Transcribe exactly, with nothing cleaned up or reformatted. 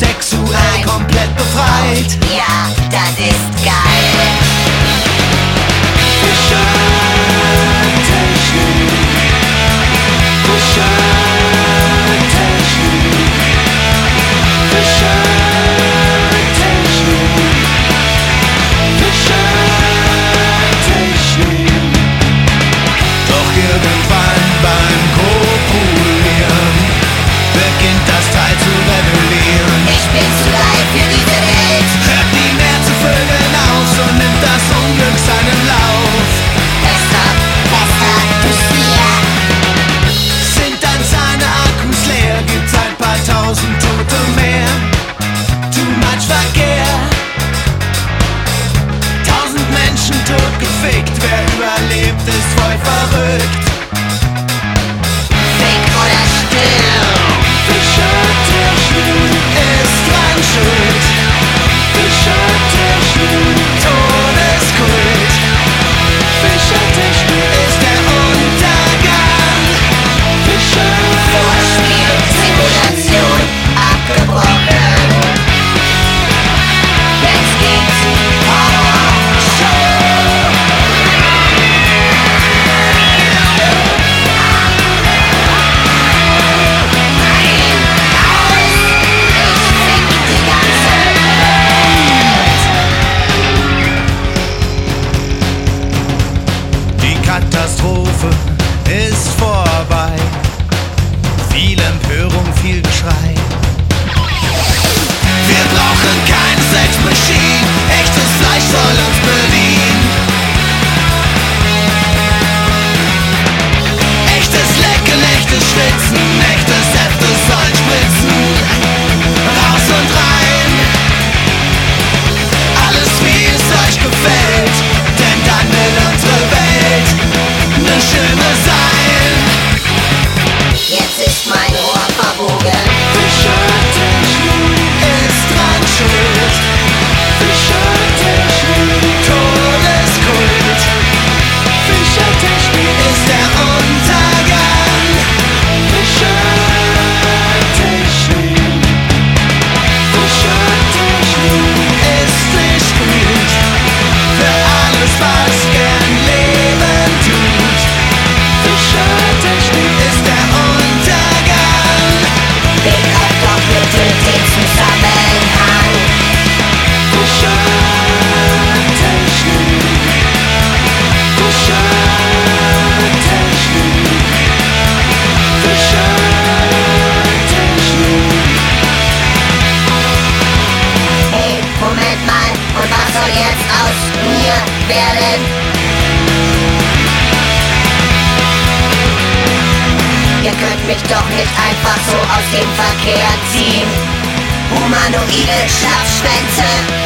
sexuell komplett befreit. Ja, das ist geil. Fischertechnik, Fischertechnik, Fischertechnik, Fischertechnik. Doch irgendwann beim Kopulieren beginnt das Teil zu rebellieren. Ich bin zu reif für diese Welt. Hört nie mehr zu vögeln auf, so nimmt das Unglück seinen Lauf. Besser, besser, du Stier. Sind dann seine Akkus leer, gibt's ein paar tausend Tote mehr. Too much Verkehr. Tausend Menschen tot gefickt, wer überlebt, ist voll verrückt. Fick oder stirb. Fischertechnik ist dran schuld. Fischertechnik, Todeskult. Fischertechnik ist der Untergang. Fischer. Vorspiel, Simulation, abgebrochen. Jetzt geht's Horror Show. Ein, aus, ich fick die ganze Welt. Die Katastrophe ist vorbei. Viel Empörung, viel Geschrei. Wir brauchen keine Sex Machine. Echtes Fleisch soll uns bedienen. Echtes Lecken, echtes Schwitzen, echtes Säfte sollen spritzen. Raus und rein. Alles wie es euch gefällt. Denn dann will unsere Welt ne schöne sein. Jetzt ist mein Ohr verbogen. Fischertechnik ist dran schuld. Fischertechnik, Todeskult. Fischertechnik ist der Untergang. Fischertechnik, Fischertechnik ist nicht gut für alles, was gern Leben tut. Fischertechnik ist der Untergang. Big up doch bitte den Zusammenhang. Fischertechnik, Fischertechnik, Fischertechnik. Hey, Moment mal, und was soll jetzt aus mir werden? Ihr könnt mich doch nicht einfach so aus dem Verkehr ziehen. Humanoide Schlafschwänze.